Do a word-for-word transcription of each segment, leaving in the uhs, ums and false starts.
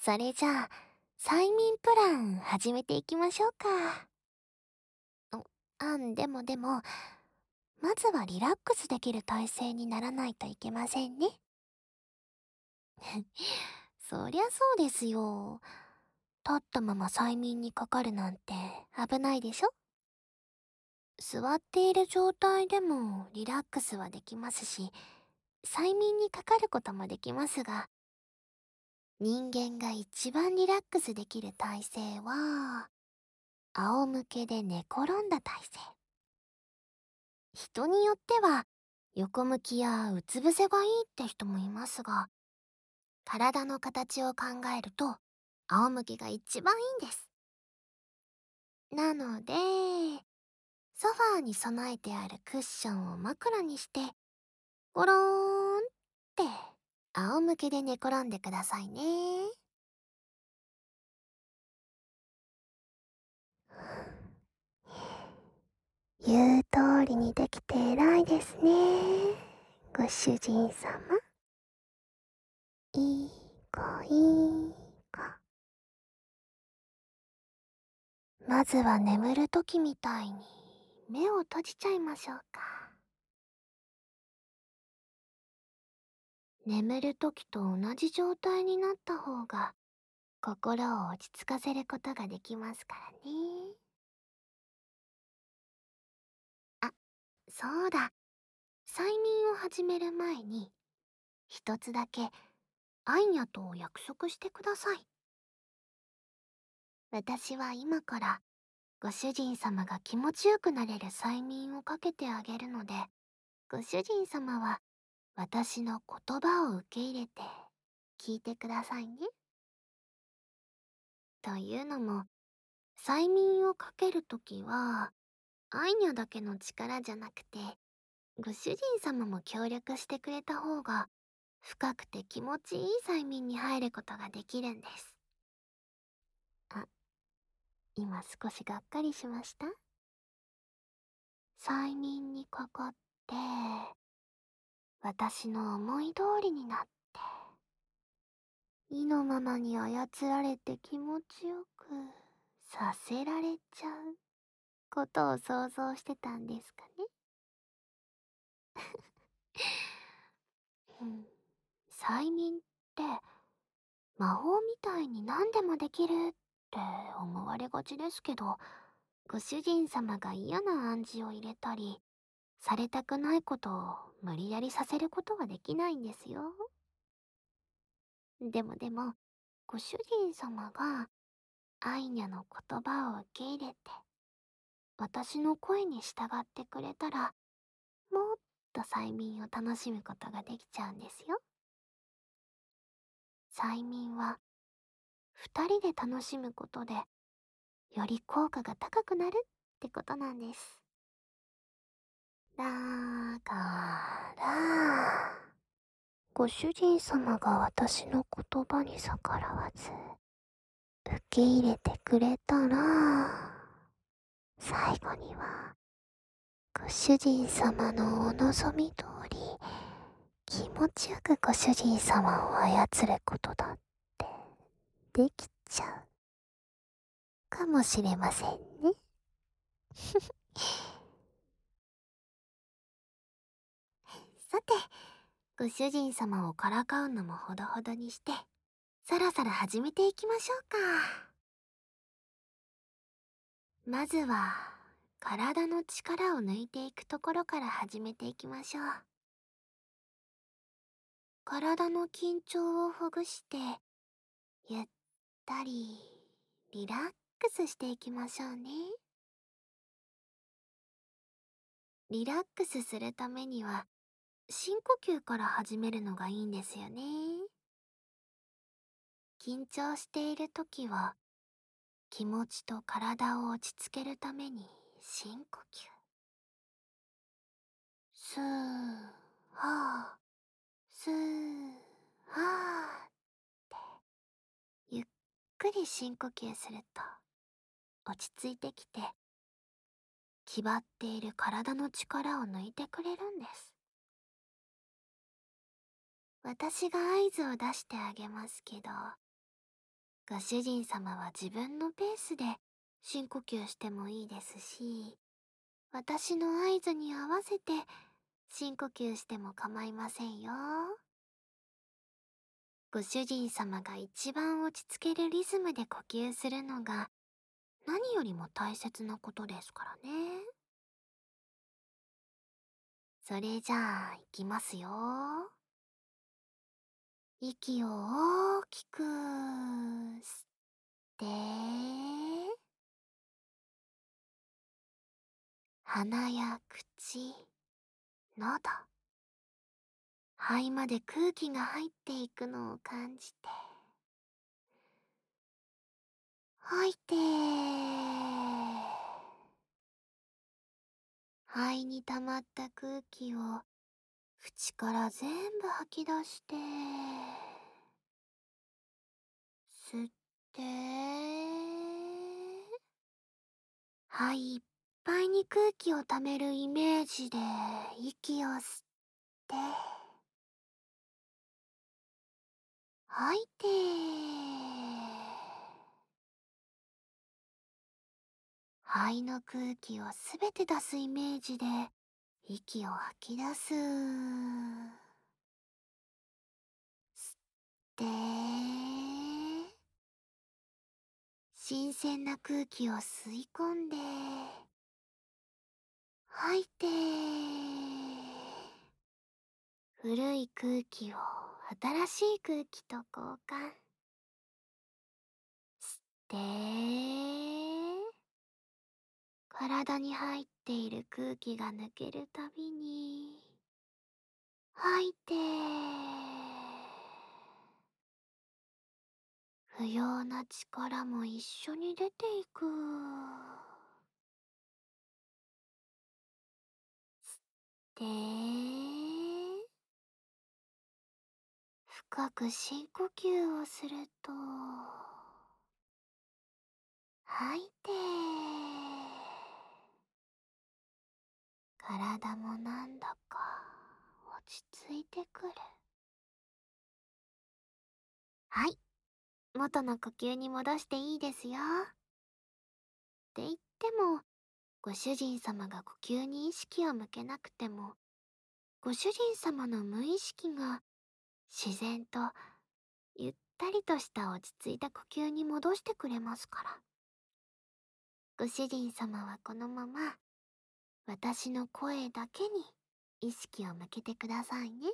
それじゃあ、催眠プラン始めていきましょうか。おあん、でもでも、まずはリラックスできる体勢にならないといけませんね。そりゃそうですよ。立ったまま催眠にかかるなんて危ないでしょ。座っている状態でもリラックスはできますし、催眠にかかることもできますが、人間が一番リラックスできる体勢は、仰向けで寝転んだ体勢。人によっては、横向きやうつ伏せがいいって人もいますが、体の形を考えると、仰向けが一番いいんです。なので、ソファーに備えてあるクッションを枕にして、ゴローンって仰向けで寝転んでくださいね。言う通りにできて偉いですね。ご主人様。いい子いい子。まずは眠るときみたいに目を閉じちゃいましょうか。眠るときと同じ状態になった方が心を落ち着かせることができますからね。あ、そうだ。催眠を始める前に一つだけアイニャと約束してください。私は今からご主人様が気持ちよくなれる催眠をかけてあげるので、ご主人様は私の言葉を受け入れて聞いてくださいね。というのも、催眠をかけるときは、アイニャだけの力じゃなくて、ご主人様も協力してくれた方が、深くて気持ちいい催眠に入ることができるんです。あ、今少しがっかりしました？催眠にかかって、私の思い通りになって、意のままに操られて気持ちよくさせられちゃうことを想像してたんですかね。うん、催眠って魔法みたいに何でもできるって思われがちですけど、ご主人様が嫌な暗示を入れたり、されたくないことを無理やりさせることはできないんですよ。でもでも、ご主人様がアイニャの言葉を受け入れて、私の声に従ってくれたら、もっと催眠を楽しむことができちゃうんですよ。催眠は二人で楽しむことで、より効果が高くなるってことなんです。だから、ご主人様が私の言葉に逆らわず、受け入れてくれたら、最後には、ご主人様のお望み通り、気持ちよくご主人様を操ることだってできちゃうかもしれませんね。さて、ご主人様をからかうのもほどほどにして、そろそろ始めていきましょうか。まずは、体の力を抜いていくところから始めていきましょう。体の緊張をほぐして、ゆったりリラックスしていきましょうね。リラックスするためには、深呼吸から始めるのがいいんですよね。緊張しているときは、気持ちと体を落ち着けるために深呼吸。スー、はー、スー、はーって、ゆっくり深呼吸すると、落ち着いてきて、気張っている体の力を抜いてくれるんです。私が合図を出してあげますけど、 ご主人様は自分のペースで深呼吸してもいいですし、私の合図に合わせて深呼吸しても構いませんよ。ご主人様が一番落ち着けるリズムで呼吸するのが何よりも大切なことですからね。それじゃあ、いきますよ。息を大きく吸って、鼻や口、喉、肺まで空気が入っていくのを感じて、吐いて、肺に溜まった空気を口から全部吐き出して、吸って、肺いっぱいに空気を溜めるイメージで息を吸って、吐いて、肺の空気をすべて出すイメージで息を吐き出す。吸って、新鮮な空気を吸い込んで、吐いて、古い空気を新しい空気と交換。吸って、体に入っている空気が抜けるたびに吐いて、不要な力も一緒に出ていく。吸って、深く深呼吸をすると吐いて、体もなんだか落ち着いてくる。はい、元の呼吸に戻していいですよ。って言っても、ご主人様が呼吸に意識を向けなくても、ご主人様の無意識が自然とゆったりとした落ち着いた呼吸に戻してくれますから。ご主人様はこのまま私の声だけに意識を向けてくださいね。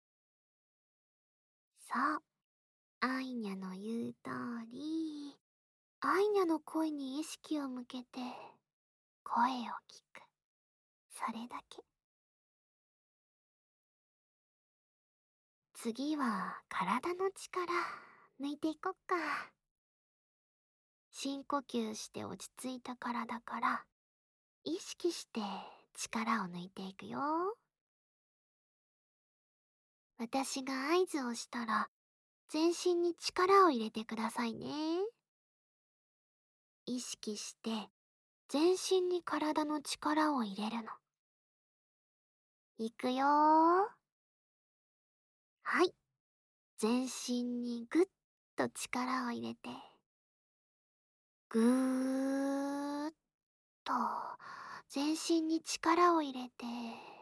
そう、アイニャの言う通り、アイニャの声に意識を向けて声を聞く。それだけ。次は体の力抜いていこっか。深呼吸して落ち着いた体から意識して力を抜いていくよ。私が合図をしたら全身に力を入れてくださいね。意識して全身に体の力を入れるの。いくよー。はい。全身にぐっと力を入れて、ぐーっと全身に力を入れて、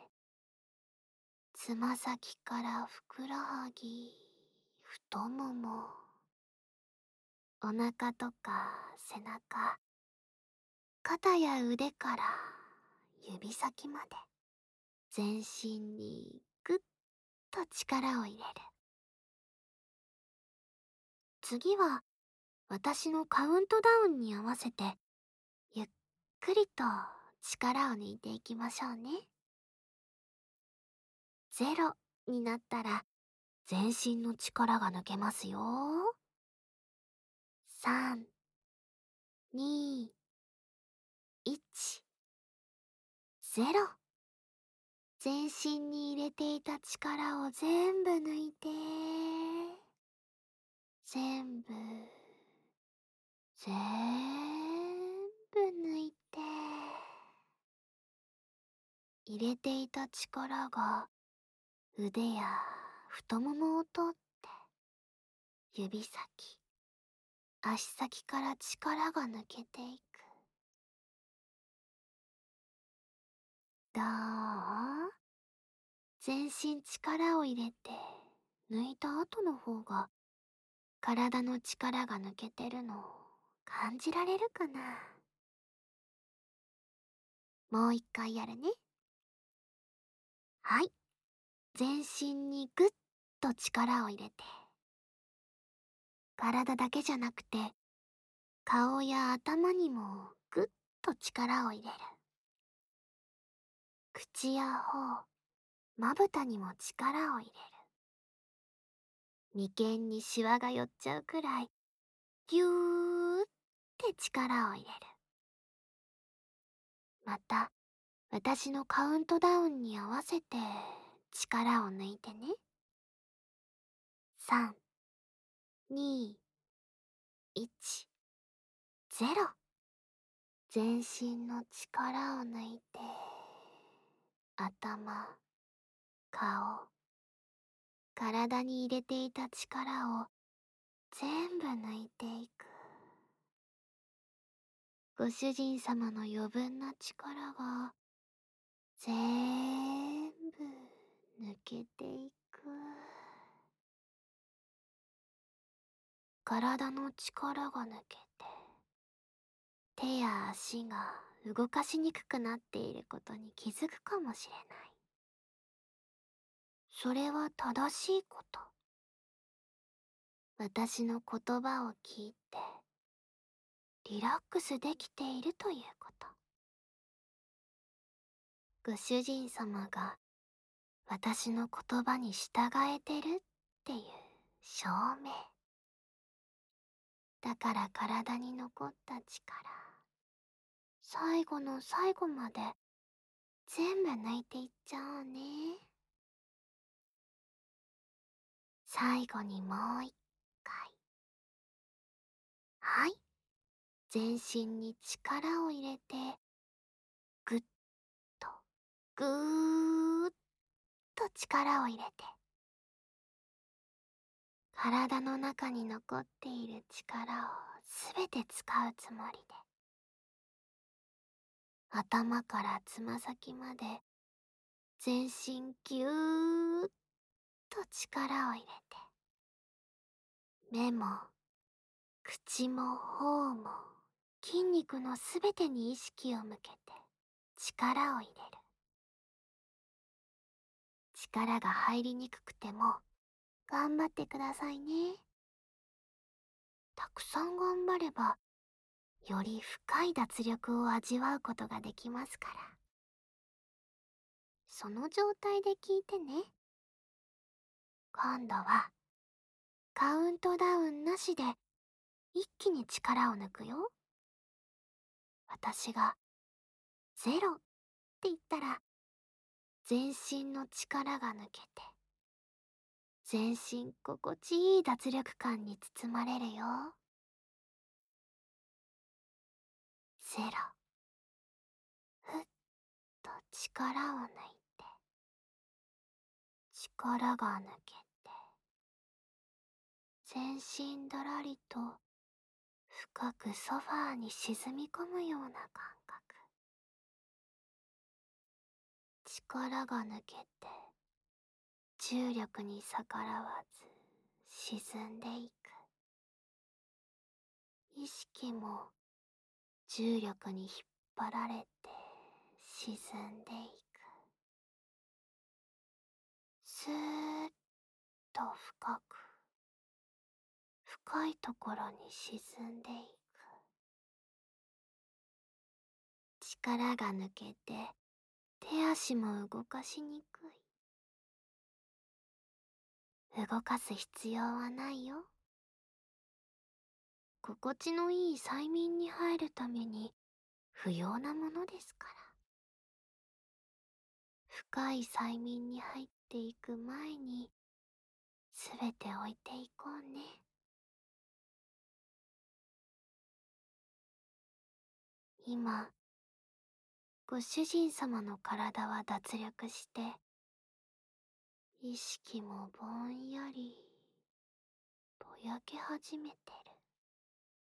つま先からふくらはぎ、太もも、お腹とか背中、肩や腕から指先まで全身にぐっと力を入れる。次は私のカウントダウンに合わせてゆっくりと力を抜いていきましょうね。ゼロになったら全身の力が抜けますよ。さん、に、いち、ゼロ。全身に入れていた力を全部抜いて、全部、全部抜いて、入れていた力が腕や太ももを通って指先、 足先から力が抜けていく。どう？全身力を入れて抜いた後の方が体の力が抜けてるの感じられるかな？もう一回やるね。はい。全身にぐっと力を入れて、体だけじゃなくて顔や頭にもぐっと力を入れる。口や頬、まぶたにも力を入れる。眉間にシワが寄っちゃうくらいぎゅーって力を入れる。また私のカウントダウンに合わせて力を抜いてね。さん、に、いち、ゼロ。全身の力を抜いて、頭、顔、体に入れていた力を全部抜いていく。ご主人様の余分な力が全部抜けていく。体の力が抜けて手や足が動かしにくくなっていることに気づくかもしれない。それは正しいこと。私の言葉を聞いてリラックスできているということ。ご主人様が私の言葉に従えてるっていう証明。だから体に残った力、最後の最後まで全部抜いていっちゃおうね。最後にもう一回。はい。全身に力を入れて、ぐっと、ぐーっと力を入れて、体の中に残っている力をすべて使うつもりで、頭からつま先まで全身ぎゅーっと力を入れて、目も口も頬も筋肉のすべてに意識を向けて力を入れる。力が入りにくくても頑張ってくださいね。たくさん頑張ればより深い脱力を味わうことができますから。その状態で聞いてね。今度はカウントダウンなしで一気に力を抜くよ。私がゼロって言ったら全身の力が抜けて全身心地いい脱力感に包まれるよ。ゼロ。ふっと力を抜いて力が抜けて全身だらりと深くソファーに沈み込むような感覚。力が抜けて重力に逆らわず沈んでいく。意識も重力に引っ張られて沈んでいく。スーッと深く深いところに沈んでいく。力が抜けて手足も動かしにくい。動かす必要はないよ。心地のいい催眠に入るために不要なものですから。深い催眠に入っていく前にすべて置いていこうね。今ご主人様の体は脱力して意識もぼんやりぼやけ始めてる。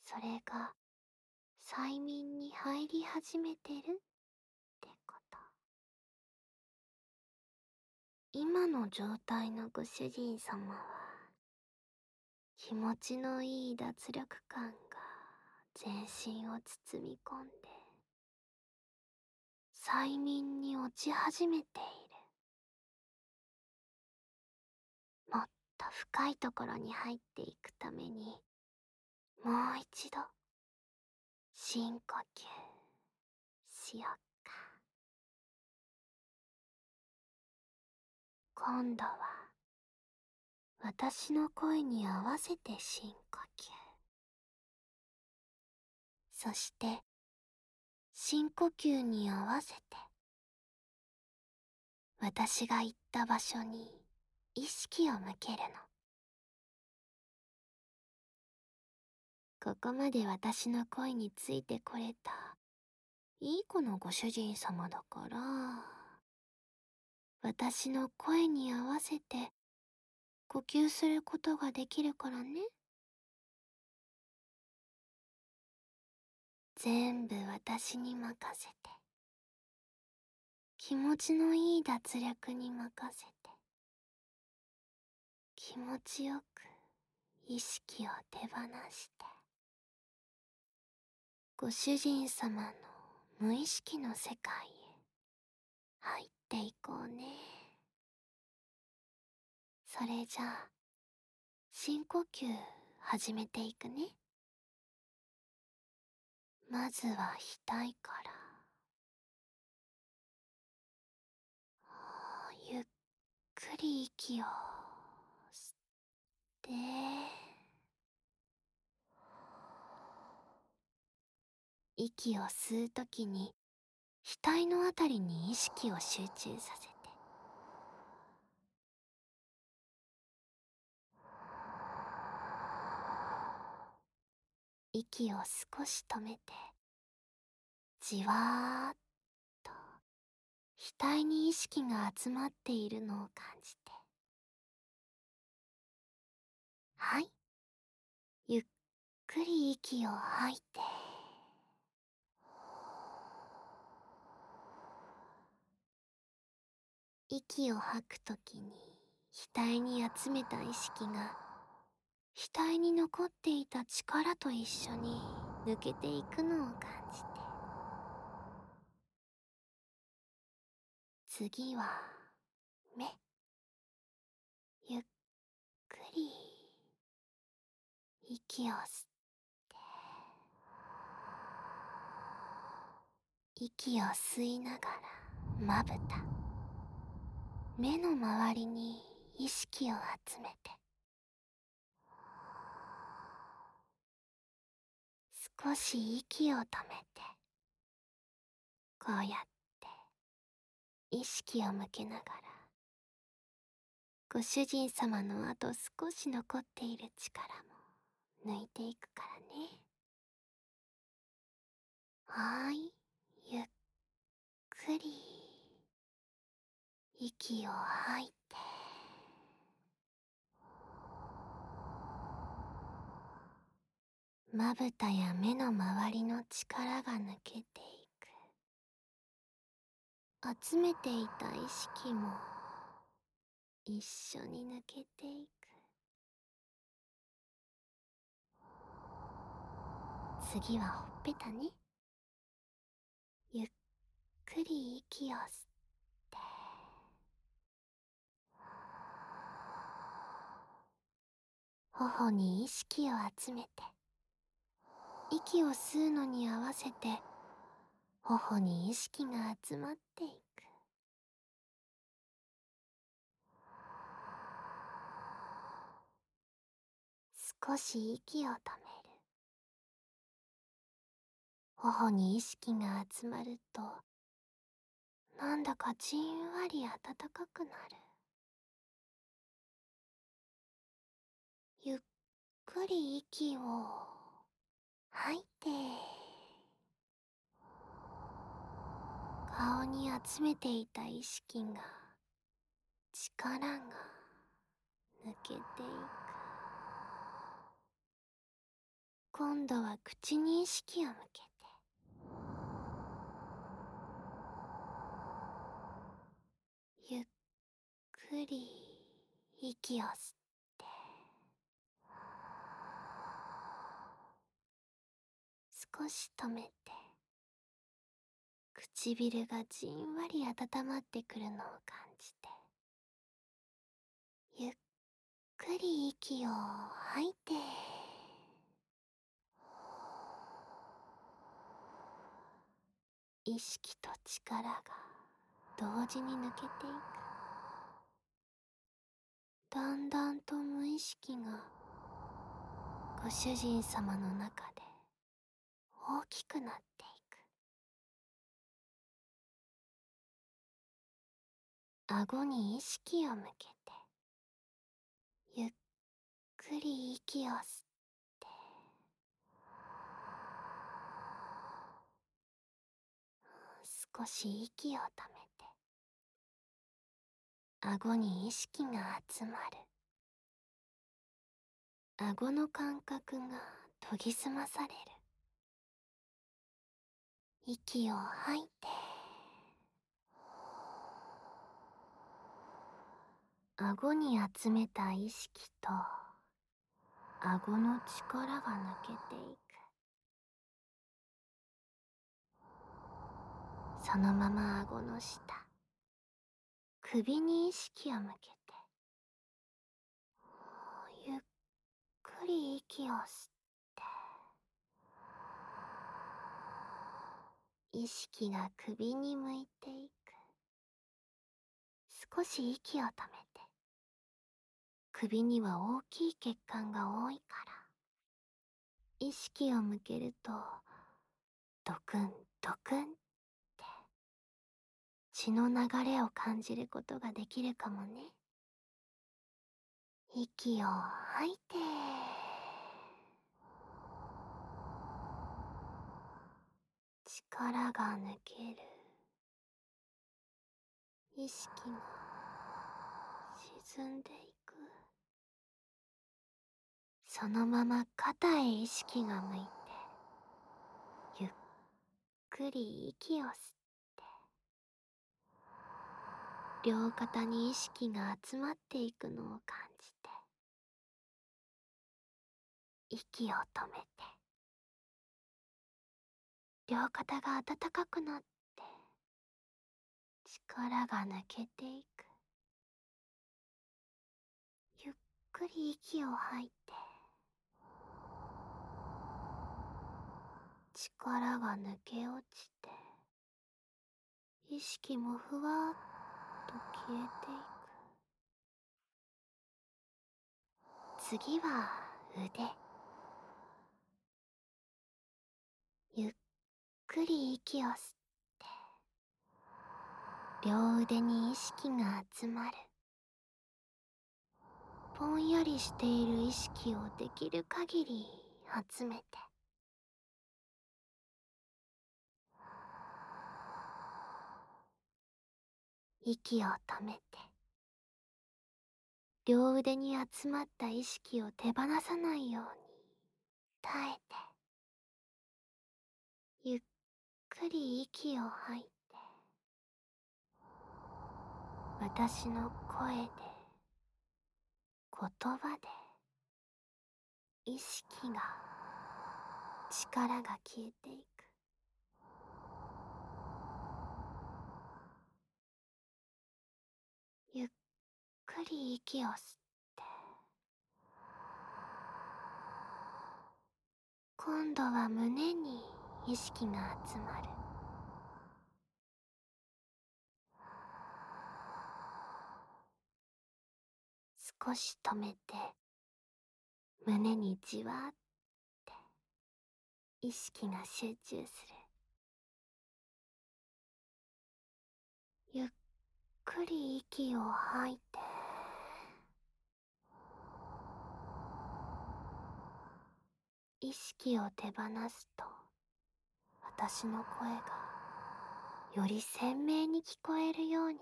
それが催眠に入り始めてるってこと。今の状態のご主人様は気持ちのいい脱力感が全身を包み込んで催眠に落ち始めている。もっと深いところに入っていくためにもう一度深呼吸しよっか。今度は私の声に合わせて深呼吸。そして深呼吸に合わせて私が言った場所に意識を向けるの。ここまで私の声についてこれたいい子のご主人様だから、私の声に合わせて呼吸することができるからね。全部私に任せて、気持ちのいい脱力に任せて、気持ちよく意識を手放して、ご主人様の無意識の世界へ入っていこうね。それじゃあ深呼吸始めていくね。まずは額から。ゆっくり息を吸って息を吸うときに額のあたりに意識を集中させて、息を少し止めてじわーっと額に意識が集まっているのを感じて、はい、ゆっくり息を吐いて、息を吐くときに額に集めた意識が額に残っていた力と一緒に抜けていくのを感じて、次は目。ゆっくり息を吸って息を吸いながらまぶた、目の周りに意識を集めて、少し息を止めて、こうやって意識を向けながらご主人様のあと少し残っている力も抜いていくからね。はーい、ゆっくり息を吐いて、まぶたや目の周りの力が抜けていく。集めていた意識も一緒に抜けていく。次はほっぺたね。ゆっくり息を吸って、頬に意識を集めて、息を吸うのに合わせて頬に意識が集まっていく。少し息を止める。頬に意識が集まるとなんだかじんわり暖かくなる。ゆっくり息を吐いて、顔に集めていた意識が力が抜けていく。 今度は口に意識を向けて、ゆっくり息を吸って、少し止めて、唇がじんわり温まってくるのを感じて、ゆっくり息を吐いて、意識と力が同時に抜けていく。だんだんと無意識がご主人様の中で大きくなっていく。顎に意識を向けて、ゆっくり息を吸って、少し息を止めて、顎に意識が集まる。顎の感覚が研ぎ澄まされる。息を吐いて、顎に集めた意識と顎の力が抜けていく。そのまま顎の下、首に意識を向けて、ゆっくり息を吸って、意識が首に向いていく。少し息を止めて、首には大きい血管が多いから、意識を向けると、ドクンドクンって血の流れを感じることができるかもね。息を吐いて、力が抜ける。意識が沈んでいく。そのまま肩へ意識が向いて、ゆっくり息を吸って、両肩に意識が集まっていくのを感じて、息を止めて、両肩が温かくなって、力が抜けていく。ゆっくり息を吐いて、力が抜け落ちて、意識もふわっと消えていく。次は腕。ゆっくり息を吸って、両腕に意識が集まる。ぼんやりしている意識をできる限り集めて、息を止めて、両腕に集まった意識を手放さないように耐えて、ゆっくり息を吐いて、私の声で、言葉で、意識が、力が消えていく。ゆっくり息を吸って、今度は胸に意識が集まる。少し止めて、胸にじわーって意識が集中する。ゆっくり息を吐いて、意識を手放すと、私の声がより鮮明に聞こえるようになる。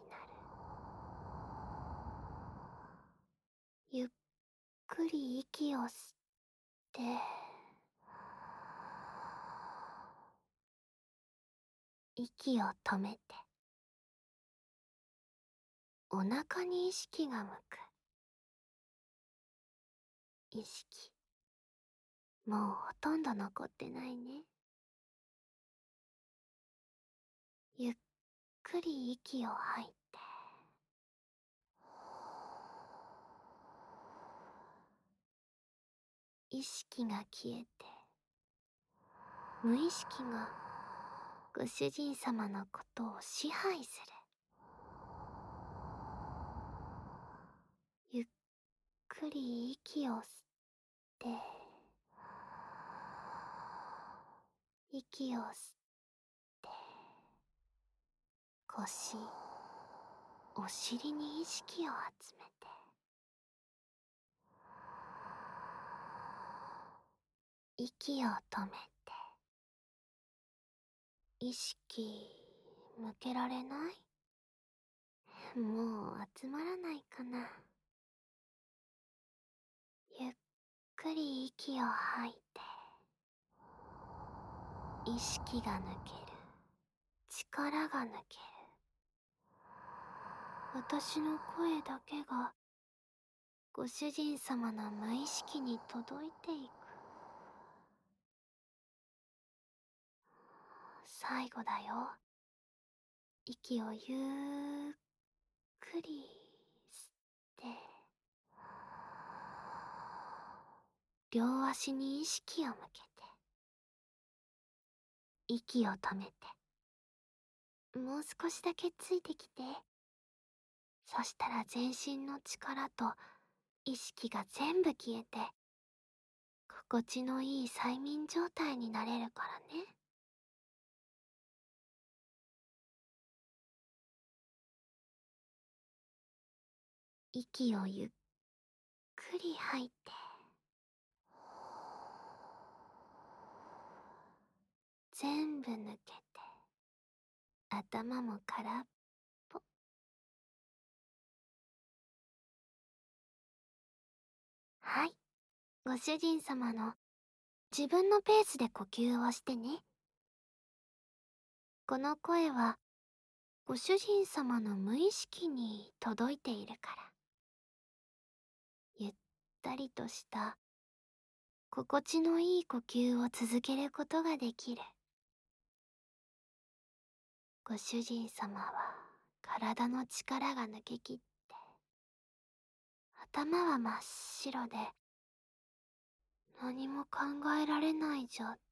ゆっくり息を吸って、 息を止めて、お腹に意識が向く。意識、もうほとんど残ってないね。ゆっくり息を吐いて、意識が消えて、無意識がご主人様のことを支配する。ゆっくり息を吸って、息を吸って、腰、お尻に意識を集めて、息を止めて、意識向けられない？もう集まらないかな。ゆっくり息を吐いて、意識が抜ける。力が抜ける。私の声だけがご主人様の無意識に届いていく。最後だよ。息をゆっくり吸って、両足に意識を向けて、息を止めて、もう少しだけついてきて。そしたら全身の力と意識が全部消えて、心地のいい催眠状態になれるからね。息をゆっくり吐いて、全部抜けて、頭も空っぽ。はい、ご主人様の自分のペースで呼吸をしてね。この声はご主人様の無意識に届いているから。ゆったりとした心地のいい呼吸を続けることができる。ご主人様は体の力が抜けきって、頭は真っ白で何も考えられない状態。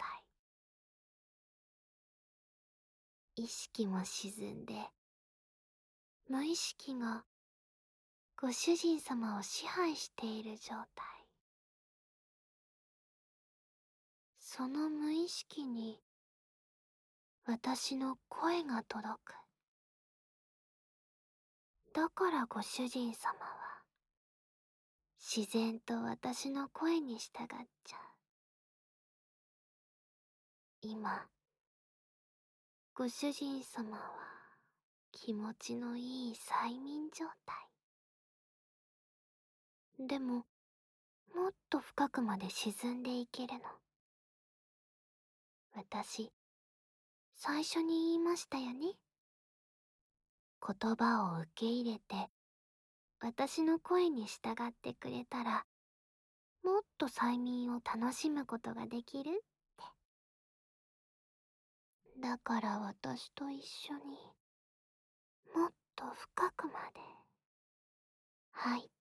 意識も沈んで、無意識がご主人様を支配している状態。その無意識に私の声が届く。だからご主人様は自然と私の声に従っちゃう。今、ご主人様は気持ちのいい催眠状態。でも、もっと深くまで沈んでいけるの。私、最初に言いましたよね。言葉を受け入れて、私の声に従ってくれたら、もっと催眠を楽しむことができるって。だから私と一緒に、もっと深くまで、吐い